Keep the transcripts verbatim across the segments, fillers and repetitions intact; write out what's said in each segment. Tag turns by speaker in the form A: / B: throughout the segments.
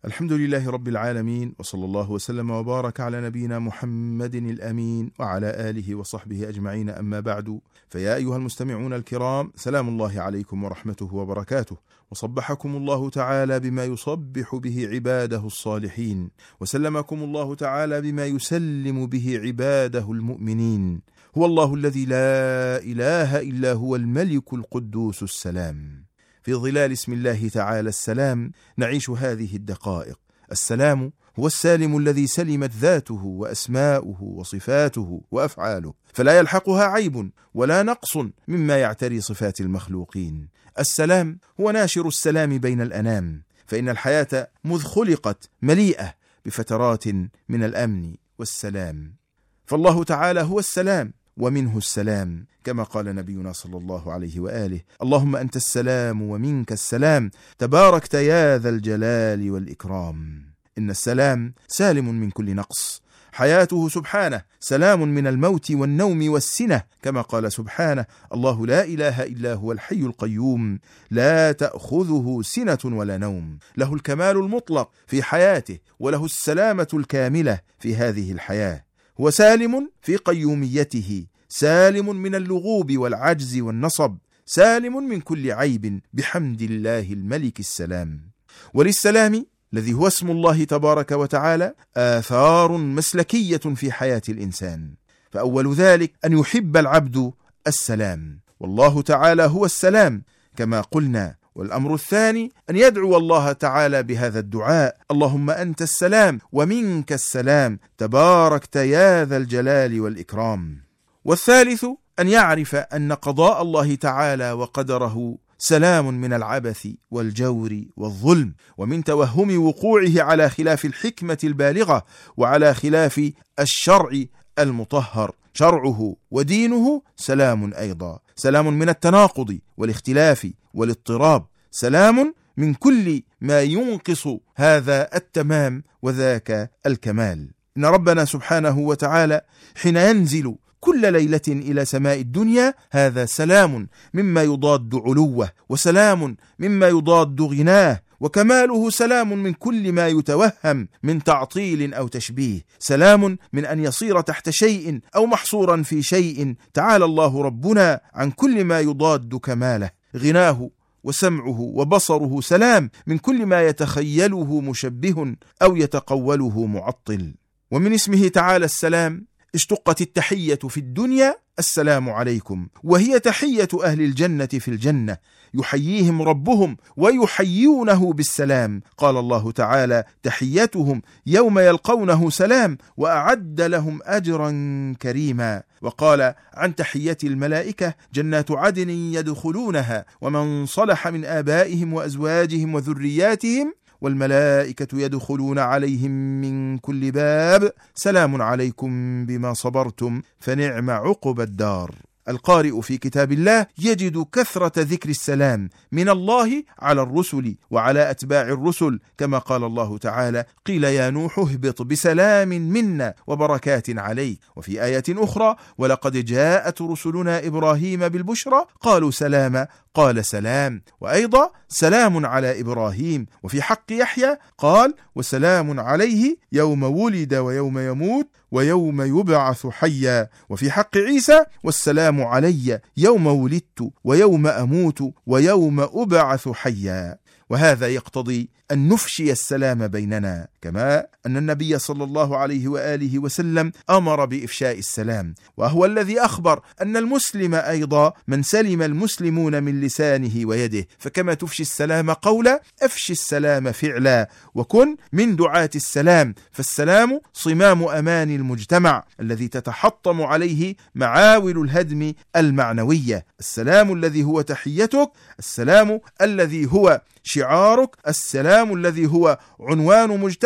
A: الحمد لله رب العالمين، وصلى الله وسلم وبارك على نبينا محمد الأمين وعلى آله وصحبه أجمعين، أما بعد، فيا أيها المستمعون الكرام، سلام الله عليكم ورحمته وبركاته، وصبحكم الله تعالى بما يصبح به عباده الصالحين، وسلمكم الله تعالى بما يسلم به عباده المؤمنين. هو الله الذي لا إله إلا هو الملك القدوس السلام. في ظلال اسم الله تعالى السلام نعيش هذه الدقائق. السلام هو السالم الذي سلمت ذاته وأسماؤه وصفاته وأفعاله، فلا يلحقها عيب ولا نقص مما يعتري صفات المخلوقين. السلام هو ناشر السلام بين الأنام، فإن الحياة مذ خلقت مليئة بفترات من الأمن والسلام، فالله تعالى هو السلام ومنه السلام، كما قال نبينا صلى الله عليه وآله: اللهم أنت السلام ومنك السلام، تباركت يا ذا الجلال والإكرام. إن السلام سالم من كل نقص، حياته سبحانه سلام من الموت والنوم والسنة، كما قال سبحانه: الله لا إله إلا هو الحي القيوم لا تأخذه سنة ولا نوم، له الكمال المطلق في حياته وله السلامة الكاملة في هذه الحياة. هو سالم في قيوميته، سالم من اللغوب والعجز والنصب، سالم من كل عيب بحمد الله الملك السلام. وللسلام الذي هو اسم الله تبارك وتعالى آثار مسلكية في حياة الإنسان، فأول ذلك أن يحب العبد السلام، والله تعالى هو السلام كما قلنا. والأمر الثاني أن يدعو الله تعالى بهذا الدعاء: اللهم أنت السلام ومنك السلام، تباركت يا ذا الجلال والإكرام. والثالث أن يعرف أن قضاء الله تعالى وقدره سلام من العبث والجور والظلم، ومن توهم وقوعه على خلاف الحكمة البالغة وعلى خلاف الشرع المطهر. شرعه ودينه سلام أيضا، سلام من التناقض والاختلاف والاضطراب، سلام من كل ما ينقص هذا التمام وذاك الكمال. إن ربنا سبحانه وتعالى حين ينزل كل ليلة إلى سماء الدنيا هذا سلام مما يضاد علوه، وسلام مما يضاد غناه، وكماله سلام من كل ما يتوهم من تعطيل أو تشبيه، سلام من أن يصير تحت شيء أو محصورا في شيء. تعالى الله ربنا عن كل ما يضاد كماله. غناه وسمعه وبصره سلام من كل ما يتخيله مشبه أو يتقوله معطل. ومن اسمه تعالى السلام اشتقت التحية في الدنيا السلام عليكم، وهي تحية أهل الجنة في الجنة، يحييهم ربهم ويحيونه بالسلام. قال الله تعالى: تحيتهم يوم يلقونه سلام وأعد لهم أجرا كريما. وقال عن تحية الملائكة: جنات عدن يدخلونها ومن صلح من آبائهم وأزواجهم وذرياتهم والملائكة يدخلون عليهم من كل باب سلام عليكم بما صبرتم فنعم عقبى الدار. القارئ في كتاب الله يجد كثرة ذكر السلام من الله على الرسل وعلى أتباع الرسل، كما قال الله تعالى: قيل يا نوح اهبط بسلام منا وبركات عليك. وفي آية أخرى: ولقد جاءت رسلنا إبراهيم بالبشرى قالوا سلاما قال سلام. وأيضا سلام على إبراهيم. وفي حق يحيى قال: وسلام عليه يوم ولد ويوم يموت ويوم يبعث حيا. وفي حق عيسى: والسلام علي يوم ولدت ويوم أموت ويوم أبعث حيا. وهذا يقتضي أن نفشي السلام بيننا، كما أن النبي صلى الله عليه وآله وسلم أمر بإفشاء السلام، وهو الذي أخبر أن المسلم أيضا من سلم المسلمون من لسانه ويده. فكما تفشي السلام قولا أفشي السلام فعلا، وكن من دعاة السلام، فالسلام صمام أمان المجتمع الذي تتحطم عليه معاول الهدم المعنوية. السلام الذي هو تحيتك، السلام الذي هو شعارك، السلام الذي هو عنوان مجتمع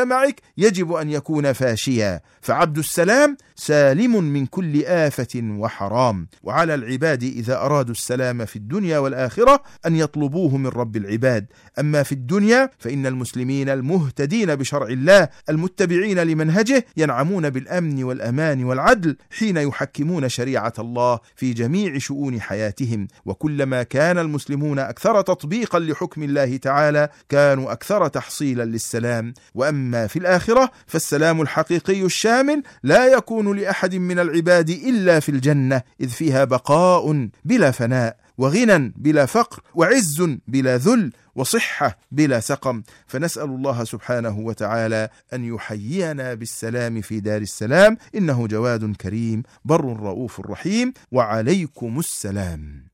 A: معك يجب أن يكون فاشيا، فعبد السلام سالم من كل آفة وحرام. وعلى العباد إذا أرادوا السلام في الدنيا والآخرة أن يطلبوه من رب العباد. أما في الدنيا فإن المسلمين المهتدين بشرع الله المتبعين لمنهجه ينعمون بالأمن والأمان والعدل حين يحكمون شريعة الله في جميع شؤون حياتهم. وكلما كان المسلمون أكثر تطبيقا لحكم الله تعالى كانوا أكثر تحصيلا للسلام. وأما في الآخرة فالسلام الحقيقي الشامل لا يكون لأحد من العباد إلا في الجنة، إذ فيها بقاء بلا فناء، وغنى بلا فقر، وعز بلا ذل، وصحة بلا سقم. فنسأل الله سبحانه وتعالى أن يحيينا بالسلام في دار السلام، إنه جواد كريم بر رؤوف رحيم. وعليكم السلام.